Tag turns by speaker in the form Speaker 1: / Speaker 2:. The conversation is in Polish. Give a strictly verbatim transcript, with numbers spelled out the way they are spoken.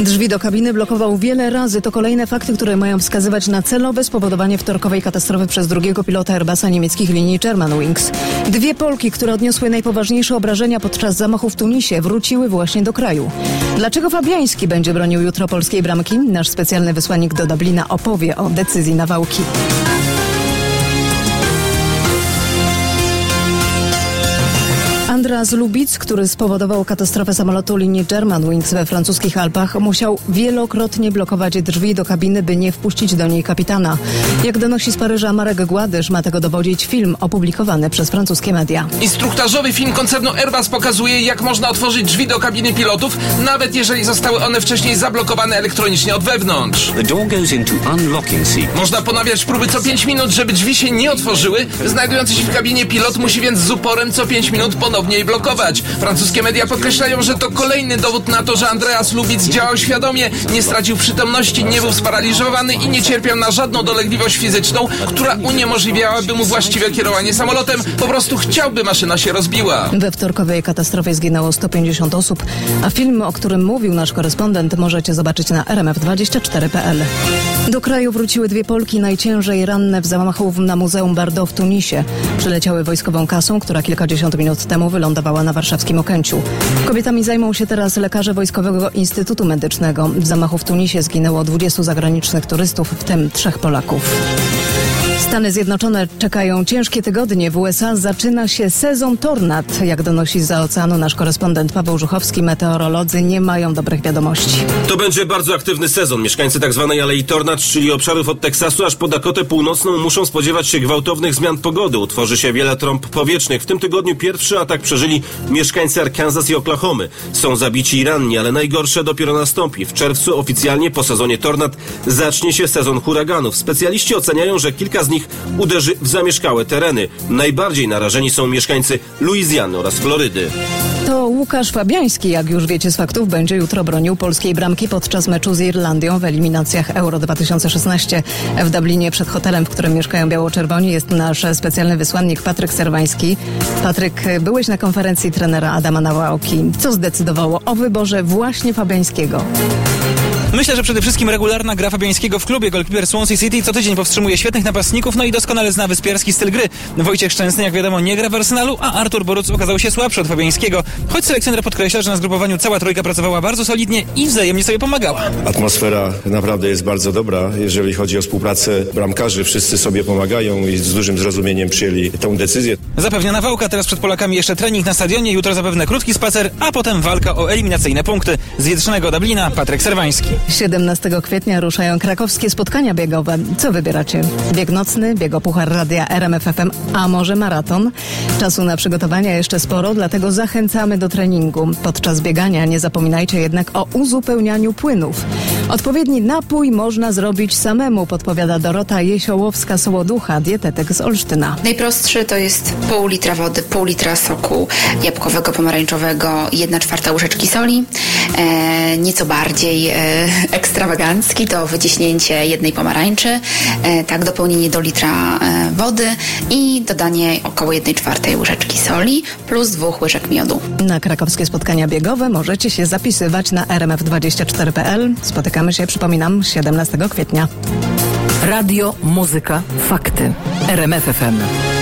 Speaker 1: Drzwi do kabiny blokował wiele razy. To kolejne fakty, które mają wskazywać na celowe spowodowanie wtorkowej katastrofy przez drugiego pilota Airbusa niemieckich linii Germanwings. Dwie Polki, które odniosły najpoważniejsze obrażenia podczas zamachu w Tunisie, wróciły właśnie do kraju. Dlaczego Fabiański będzie bronił jutro polskiej bramki? Nasz specjalny wysłannik do Dublina opowie o decyzji Nawałki. Andreas Lubitz, który spowodował katastrofę samolotu linii Germanwings we francuskich Alpach, musiał wielokrotnie blokować drzwi do kabiny, by nie wpuścić do niej kapitana. Jak donosi z Paryża Marek Gładysz, ma tego dowodzić film opublikowany przez francuskie media.
Speaker 2: Instruktażowy film koncernu Airbus pokazuje, jak można otworzyć drzwi do kabiny pilotów, nawet jeżeli zostały one wcześniej zablokowane elektronicznie od wewnątrz. Można ponawiać próby co pięć minut, żeby drzwi się nie otworzyły. Znajdujący się w kabinie pilot musi więc z uporem co pięć minut ponownie jej blokować. Francuskie media podkreślają, że to kolejny dowód na to, że Andreas Lubitz działał świadomie, nie stracił przytomności, nie był sparaliżowany i nie cierpiał na żadną dolegliwość fizyczną, która uniemożliwiałaby mu właściwe kierowanie samolotem. Po prostu chciał, by maszyna się rozbiła.
Speaker 1: We wtorkowej katastrofie zginęło sto pięćdziesiąt osób, a film, o którym mówił nasz korespondent, możecie zobaczyć na r m f dwadzieścia cztery kropka p l. Do kraju wróciły dwie Polki najciężej ranne w zamachu na Muzeum Bardo w Tunisie. Przyleciały wojskową kasą, która kilkadziesiąt minut temu wylądowała na warszawskim Okęciu. Kobietami zajmą się teraz lekarze Wojskowego Instytutu Medycznego. W zamachu w Tunisie zginęło dwudziestu zagranicznych turystów, w tym trzech Polaków. Stany Zjednoczone czekają ciężkie tygodnie. W U S A zaczyna się sezon tornad. Jak donosi zza oceanu nasz korespondent Paweł Żuchowski, meteorolodzy nie mają dobrych wiadomości.
Speaker 3: To będzie bardzo aktywny sezon. Mieszkańcy tzw. Alei Tornad, czyli obszarów od Teksasu aż po Dakotę Północną, muszą spodziewać się gwałtownych zmian pogody. Utworzy się wiele trąb powietrznych. W tym tygodniu pierwszy atak przeżyli mieszkańcy Arkansas i Oklahomy. Są zabici i ranni, ale najgorsze dopiero nastąpi. W czerwcu oficjalnie po sezonie tornad zacznie się sezon huraganów. Specjaliści oceniają, że kilka z nich uderzy w zamieszkałe tereny. Najbardziej narażeni są mieszkańcy Luizjany oraz Florydy.
Speaker 1: To Łukasz Fabiański, jak już wiecie z faktów, będzie jutro bronił polskiej bramki podczas meczu z Irlandią w eliminacjach Euro dwa tysiące szesnaście. W Dublinie przed hotelem, w którym mieszkają biało-czerwoni, jest nasz specjalny wysłannik Patryk Serwański. Patryk, byłeś na konferencji trenera Adama Nawałki. Co zdecydowało o wyborze właśnie Fabiańskiego?
Speaker 4: Myślę, że przede wszystkim regularna gra Fabiańskiego w klubie. Golkiper Swansea City co tydzień powstrzymuje świetnych napastników, no i doskonale zna wyspiarski styl gry. Wojciech Szczęsny, jak wiadomo, nie gra w Arsenalu, a Artur Boruc okazał się słabszy od Fabiańskiego. Choć selekcjoner podkreśla, że na zgrupowaniu cała trójka pracowała bardzo solidnie i wzajemnie sobie pomagała.
Speaker 5: Atmosfera naprawdę jest bardzo dobra, jeżeli chodzi o współpracę bramkarzy. Wszyscy sobie pomagają i z dużym zrozumieniem przyjęli tę decyzję.
Speaker 4: Zapewnia Nawałka, teraz przed Polakami jeszcze trening na stadionie, jutro zapewne krótki spacer, a potem walka o eliminacyjne punkty. Z wietrznego Dublina Patryk Serwański.
Speaker 1: siedemnastego kwietnia ruszają krakowskie spotkania biegowe. Co wybieracie? Bieg nocny, bieg o Puchar Radia R M F F M, a może maraton? Czasu na przygotowania jeszcze sporo, dlatego zachęcamy do treningu. Podczas biegania nie zapominajcie jednak o uzupełnianiu płynów. Odpowiedni napój można zrobić samemu, podpowiada Dorota Jesiołowska-Sołoducha, dietetyk z Olsztyna.
Speaker 6: Najprostszy to jest pół litra wody, pół litra soku jabłkowego, pomarańczowego, jedna czwarta łyżeczki soli. E, nieco bardziej e, ekstrawagancki to wyciśnięcie jednej pomarańczy, e, tak dopełnienie do litra e, wody i dodanie około jednej czwartej łyżeczki soli plus dwóch łyżek miodu.
Speaker 1: Na krakowskie spotkania biegowe możecie się zapisywać na r m f dwadzieścia cztery kropka p l. Spotykamy się, przypominam, siedemnastego kwietnia.
Speaker 7: Radio, muzyka, fakty. R M F F M.